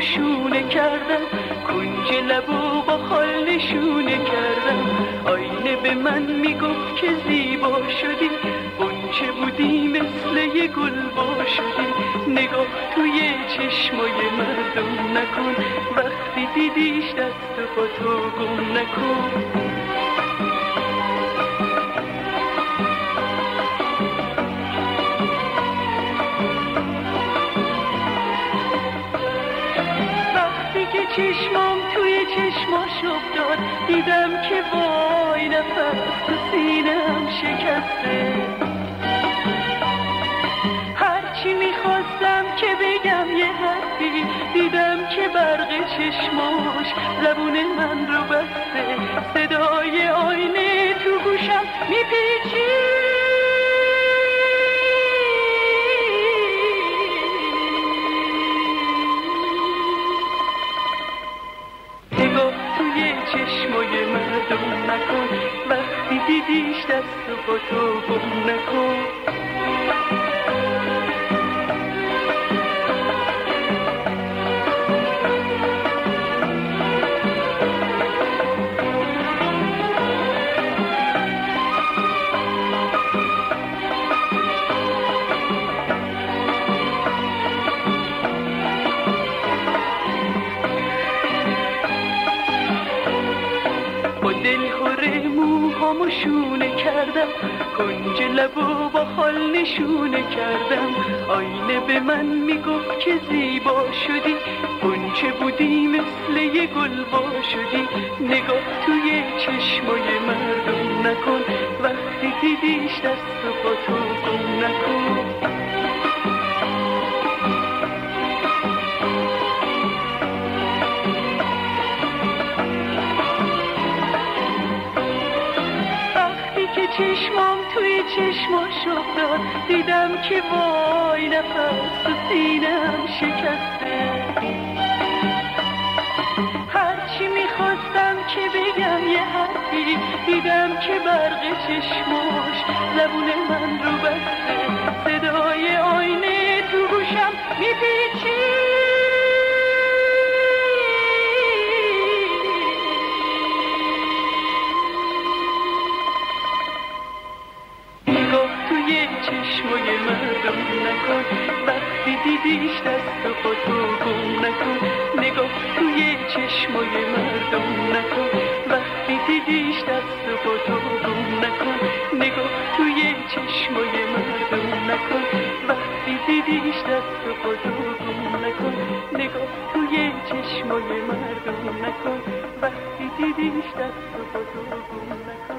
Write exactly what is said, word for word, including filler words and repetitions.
شونه کردم، کنج لبو با خال نشونه کردم. آینه به من میگفت که زیبا شدی، غنچه بودی مثل یه گل با شدی. نگاه توی چشمای مردم نکن، وقتی دیدیش دست و پا تو گم نکن. چشمام توی چشماش افتاد، دیدم که وای نفس تو سینه‌ام شکسته. هرچی میخواستم که بگم یه حرفی، دیدم که برق چشماش زبون من رو بسته. صدای آینه تو گوشم میپیچید، چشمای مردم نکن، وقتی دیدیش دست و پا تو گم نکن. موهامو شونه کردم، کنج لبو با خال نشونه کردم. آینه به من میگفت که زیبا شدی، غنچه بودی مثل یه گل با شدی. نگاه توی چشمای مردم نکن، وقتی دیدیش دست و پا تو گم نکن. چشمام توی چشماش افتاد، دیدم که وای نفس تو سینه‌ام شکسته. هرچی میخواستم که بگم یه حرفی، دیدم که برق چشماش زبون من رو بسته. صدای آینه تو گوشم میپیچید، چشمای مردم نکن، وقتی دیدیش دست و پا تو گم نکن. نگاه توی چشمای مردم نکن، وقتی دیدیش دست و پا تو گم نکن. نگاه توی چشمای مردم نکن، وقتی دیدیش دست و پا تو گم نکن. نگاه توی چشمای مردم نکن، وقتی دیدیش دست و پا تو گم نکن.